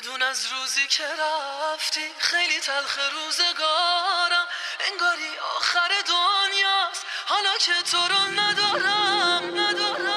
بدون از روزی که رفتی خیلی تلخ روزگارم، انگاری آخر دنیاست حالا که تو رو ندارم.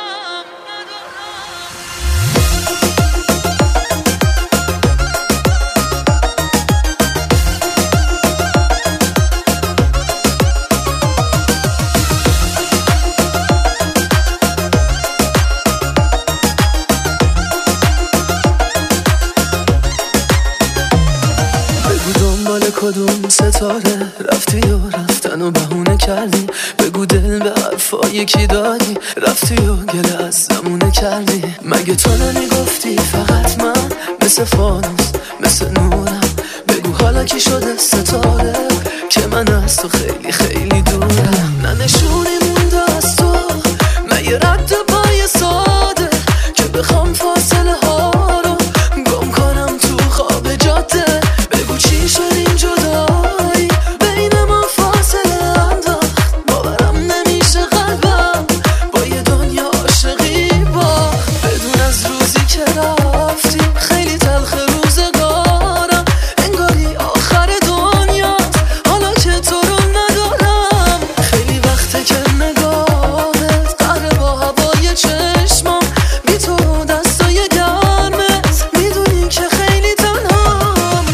کدوم ستاره رفتی و رفتن و بهونه کردی، بگو دل به حرفای کی دادی، رفتی و گله از زمونه کردی. مگه تو نمیگفتی فقط من مثل فانوس مثل نورم، بگو حالا کی شده ستاره که من از تو خیلی خیلی دورم. نه نشونی مونده از تو، نه یه رد پای ساده که بخوام فاصله ها رو گم کنم تو خواب جاده. بگو چی شد این جدایی بین ما فاصله انداخت، باورم نمیشه قلبم با یه دنیا عاشقی باخت. بدون از روزی که رفتی خیلی تلخ روزگارم، انگاری آخر دنیاست حالا که تو رو ندارم. خیلی وقته که نگاهت قهره با هوای چشمام، بی تو دستای گرمت میدونی که خیلی تنهام.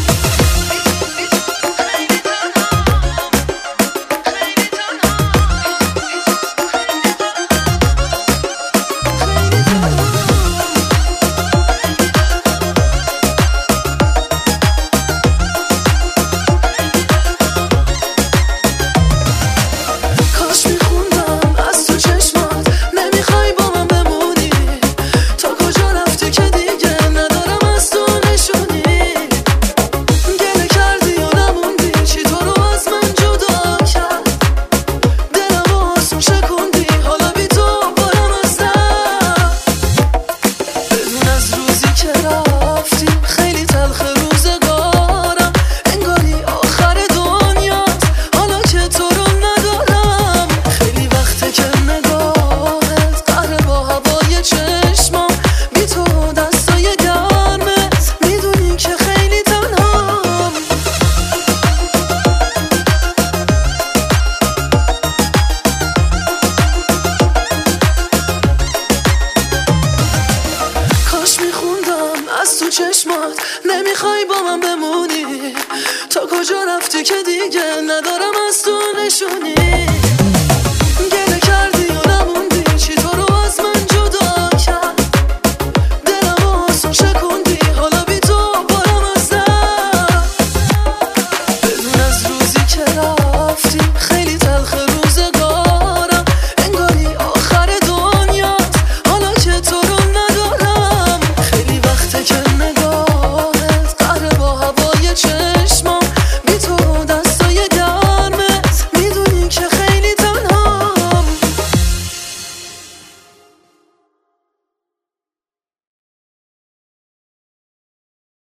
کاش میخوندم از تو چشمات نمیخوای با من بمونی، تا کجا رفتی که دیگه ندارم از تو نشونی. گله کردی و نموندی چی تو رو از من جدا کرد، دلم آسون شکوندی حالا بی تو بارم از در. بدون از روزی که رفتی خیلی تلخ روزگارم، انگاری آخر دنیاست حالا که تو رو ندارم. خیلی وقته که نگاهت قهره با هوای چشمام، بی تو دستای گرمت میدونی که خیلی تنهام. کاش میخوندم از تو چشمات نمیخوای با من بمونی، تا کجا رفتی که دیگه ندارم